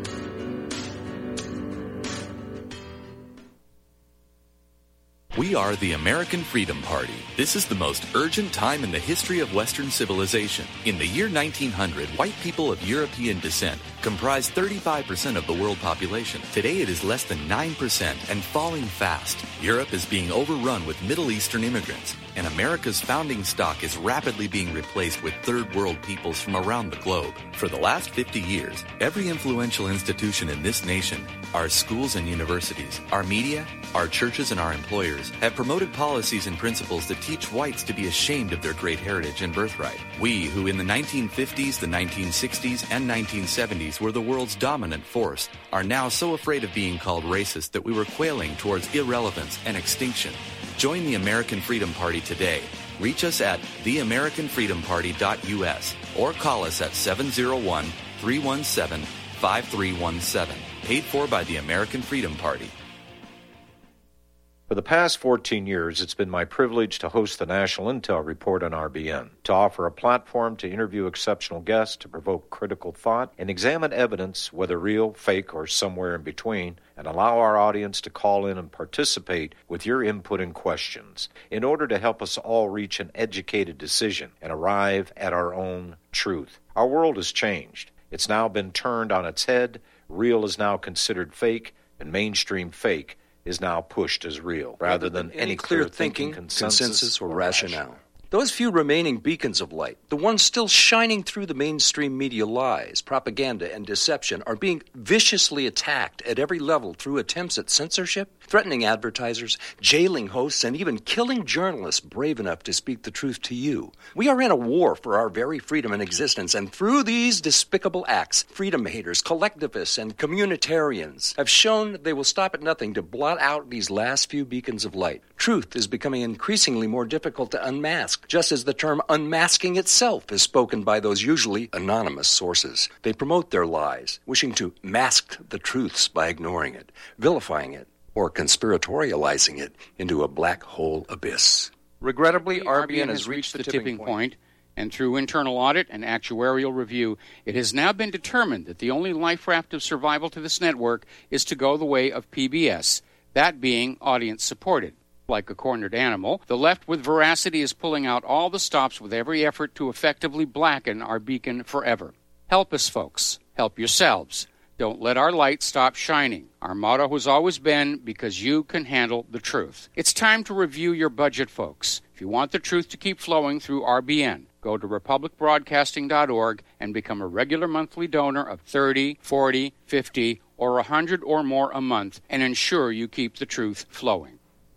We are the American Freedom Party. This is the most urgent time in the history of Western civilization. In the year nineteen hundred, white people of European descent comprised thirty-five percent of the world population. Today it is less than nine percent and falling fast. Europe is being overrun with Middle Eastern immigrants, and America's founding stock is rapidly being replaced with third world peoples from around the globe. For the last fifty years, every influential institution in this nation, our schools and universities, our media, our churches and our employers have promoted policies and principles that teach whites to be ashamed of their great heritage and birthright. We, who in the nineteen fifties, the nineteen sixties, and nineteen seventies were the world's dominant force, are now so afraid of being called racist that we were quailing towards irrelevance and extinction. Join the American Freedom Party today. Reach us at the american freedom party dot u s or call us at seven oh one, three one seven, five three one seven. Paid for by the American Freedom Party. For the past fourteen years, it's been my privilege to host the National Intel Report on R B N, to offer a platform to interview exceptional guests, to provoke critical thought, and examine evidence, whether real, fake, or somewhere in between, and allow our audience to call in and participate with your input and questions in order to help us all reach an educated decision and arrive at our own truth. Our world has changed. It's now been turned on its head. Real is now considered fake, and mainstream fake is now pushed as real, rather than any clear thinking, consensus, consensus or, or rationale. rationale. Those few remaining beacons of light, the ones still shining through the mainstream media lies, propaganda, and deception, are being viciously attacked at every level through attempts at censorship, threatening advertisers, jailing hosts, and even killing journalists brave enough to speak the truth to you. We are in a war for our very freedom and existence, and through these despicable acts, freedom haters, collectivists, and communitarians have shown they will stop at nothing to blot out these last few beacons of light. Truth is becoming increasingly more difficult to unmask, just as the term unmasking itself is spoken by those usually anonymous sources. They promote their lies, wishing to mask the truths by ignoring it, vilifying it, or conspiratorializing it into a black hole abyss. Regrettably, R B N has reached the tipping point, and through internal audit and actuarial review, it has now been determined that the only life raft of survival to this network is to go the way of P B S, that being audience-supported. Like a cornered animal, the left with veracity is pulling out all the stops with every effort to effectively blacken our beacon forever. Help us, folks. Help yourselves. Don't let our light stop shining. Our motto has always been, because you can handle the truth. It's time to review your budget, folks. If you want the truth to keep flowing through R B N, go to republic broadcasting dot org and become a regular monthly donor of thirty, forty, fifty, or one hundred or more a month, and ensure you keep the truth flowing.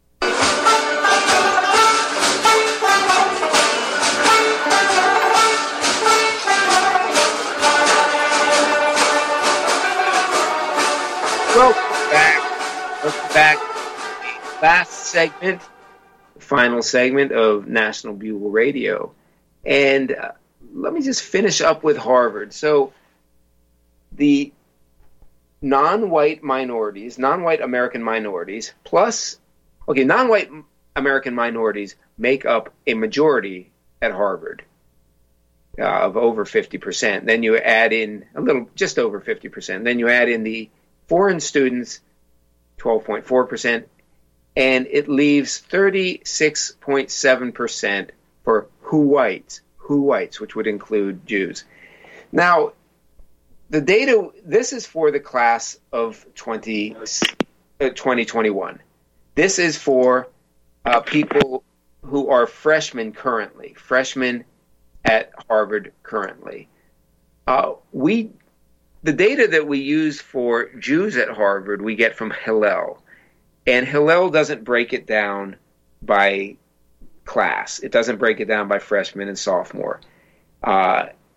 Welcome back. Welcome back to the last segment, the final segment of National Bugle Radio. And uh, let me just finish up with Harvard. So the non-white minorities, non-white American minorities, plus, okay, non-white American minorities make up a majority at Harvard uh, of over fifty percent. Then you add in a little, just over fifty percent. Then you add in the foreign students, twelve point four percent, and it leaves thirty-six point seven percent for who whites, who whites, which would include Jews. Now, the data, this is for the class of twenty, uh, twenty twenty-one. This is for uh, people who are freshmen currently, freshmen at Harvard currently. Uh, we, the data that we use for Jews at Harvard, we get from Hillel. And Hillel doesn't break it down by class. It doesn't break it down by freshman and sophomore. Uh,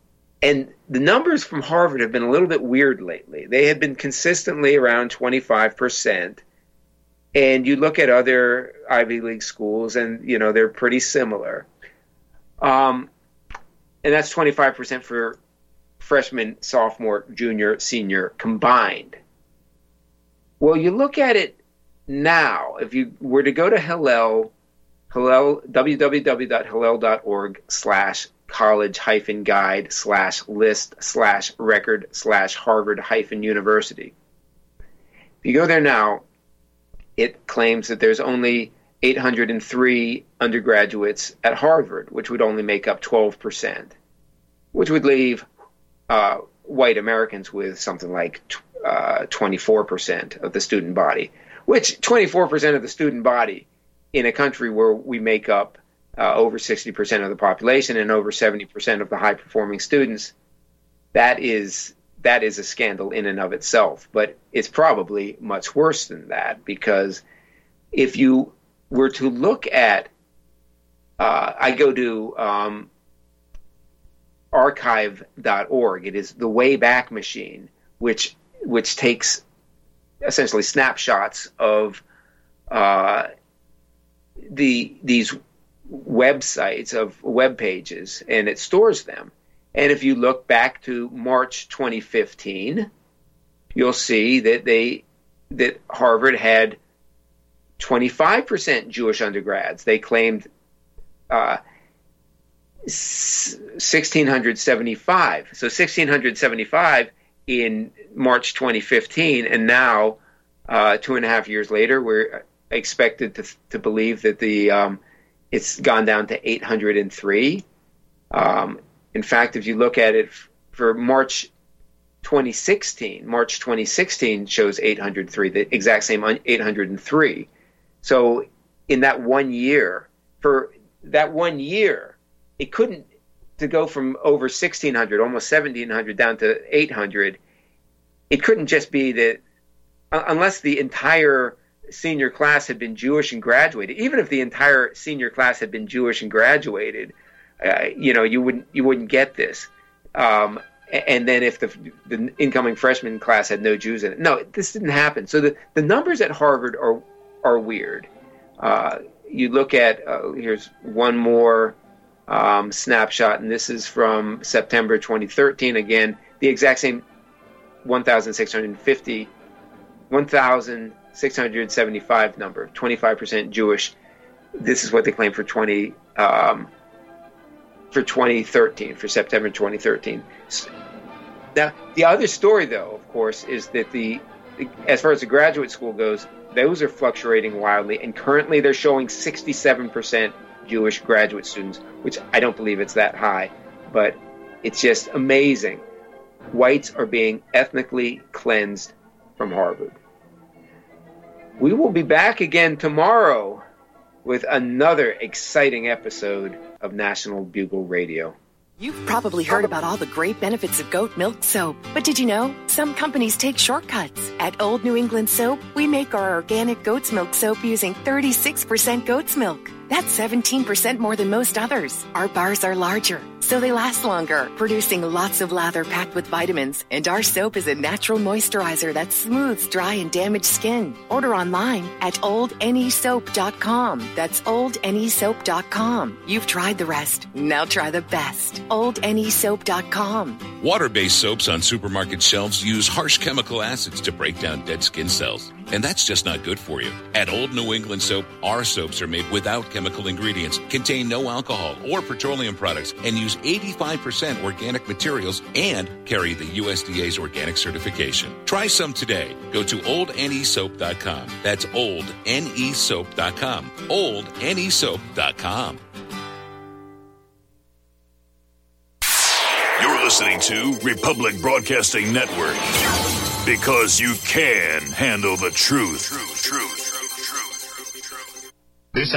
And the numbers from Harvard have been a little bit weird lately. They have been consistently around twenty-five percent. And you look at other Ivy League schools, and, you know, they're pretty similar. Um, and that's twenty-five percent for freshman, sophomore, junior, senior combined. Well, you look at it now. If you were to go to Hillel, Hillel, www.hillel.org slash college hyphen guide slash list slash record slash Harvard hyphen university. If you go there now, it claims that there's only eight hundred three undergraduates at Harvard, which would only make up twelve percent, which would leave uh, white Americans with something like uh, twenty-four percent of the student body, which twenty-four percent of the student body in a country where we make up uh, over sixty percent of the population and over seventy percent of the high-performing students, that is that is a scandal in and of itself. But it's probably much worse than that, because if you were to look at, uh, I go to um, archive dot org. It is the Wayback Machine, which which takes essentially snapshots of uh, the these websites, of web pages, and it stores them. And if you look back to March twenty fifteen, you'll see that they that Harvard had twenty-five percent Jewish undergrads. They claimed uh, one thousand six hundred seventy-five. So one thousand six hundred seventy-five in March twenty fifteen, and now uh, two and a half years later, we're expected to to believe that the um, it's gone down to eight hundred three. Um, in fact, if you look at it f- for March twenty sixteen, March twenty sixteen shows eight hundred three, the exact same eight hundred three. So in that one year, for that one year, it couldn't, to go from over sixteen hundred, almost seventeen hundred down to eight hundred, it couldn't just be that, uh, unless the entire senior class had been Jewish and graduated. Even if the entire senior class had been Jewish and graduated, uh, you know, you wouldn't you wouldn't get this. Um, and then if the, the incoming freshman class had no Jews in it, no, this didn't happen. So the, the numbers at Harvard are are weird. Uh, you look at uh, here's one more um, snapshot, and this is from September twenty thirteen. Again, the exact same one thousand six hundred fifty, one thousand six hundred seventy-five number, twenty-five percent Jewish. This is what they claim for twenty um, for twenty thirteen, for September twenty thirteen. Now, the other story, though, of course, is that the as far as the graduate school goes, those are fluctuating wildly, and currently they're showing sixty-seven percent Jewish graduate students, which I don't believe it's that high, but it's just amazing. Whites are being ethnically cleansed from Harvard. We will be back again tomorrow with another exciting episode of National Bugle Radio. You've probably heard about all the great benefits of goat milk soap, but did you know some companies take shortcuts? At Old New England Soap, we make our organic goat's milk soap using thirty-six percent goat's milk. That's seventeen percent more than most others. Our bars are larger, so they last longer, producing lots of lather packed with vitamins. And our soap is a natural moisturizer that smooths dry and damaged skin. Order online at old ne soap dot com. That's old ne soap dot com. You've tried the rest. Now try the best. old ne soap dot com. Water-based soaps on supermarket shelves use harsh chemical acids to break down dead skin cells. And that's just not good for you. At Old New England Soap, our soaps are made without chemical ingredients, contain no alcohol or petroleum products, and use eighty-five percent organic materials and carry the U S D A's organic certification. Try some today. Go to old ne soap dot com. That's old ne soap dot com. old ne soap dot com. You're listening to Republic Broadcasting Network. Because you can handle the truth. Truth, truth.